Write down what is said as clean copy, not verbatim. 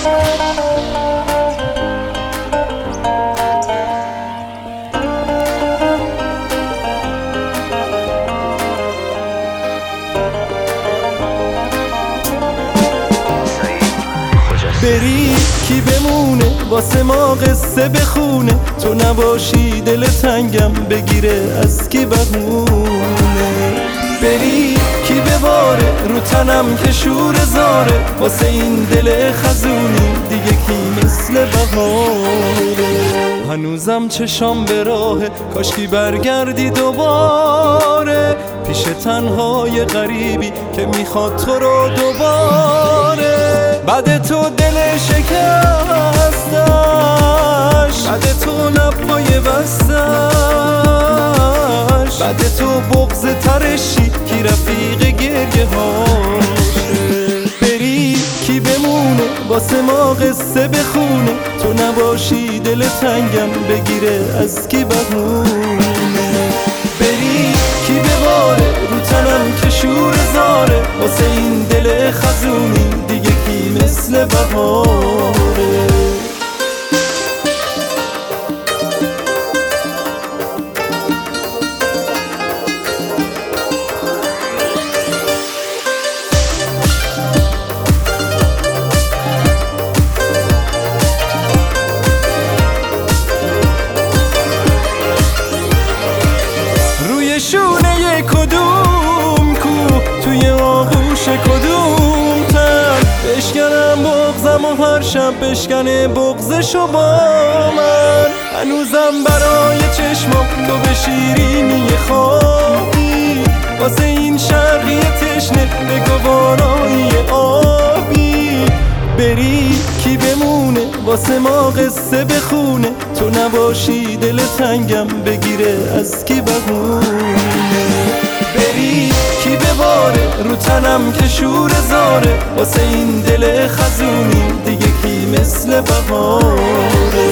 بری کی بمونه واسه ما قصه بخونه، تو نباشی دل تنگم بگیره از کی بهونه. بری کی بباره رو تنم که شور زاره، واسه این دل خزونی دیگه کی مثل بهاره. هنوزم چشام به راهه کاشکی برگردی دوباره، پیش تنهای غریبی که میخواد تو رو دوباره. بعد تو دل شکستش، بعد تو لبای بستش، بعد تو بغض ترشی کی رفیق گریه هاشه. بری کی بمونه واسه ما قصه بخونه، تو نباشی دل تنگم بگیره از کی بهونه. بری کی بباره رو تنم که شور زاره، واسه این دل خزونی دیگه کی مثل بهاره. شونه کدوم کو توی آغوش کدوم تن، بشکنم بغضم و هر شب بشکنه بغضشو با من. هنوزم برای چشمم تو به شیرینی خوابی، واسه این شرقی تشنه به گوارایی آبی. بری کی بمونه واسه ما قصه بخونه، تو نباشی دل تنگم بگیره از کی بهونه. بری کی بباره رو تنم که شور زاره، واسه این دل خزونی دیگه کی مثل بهاره.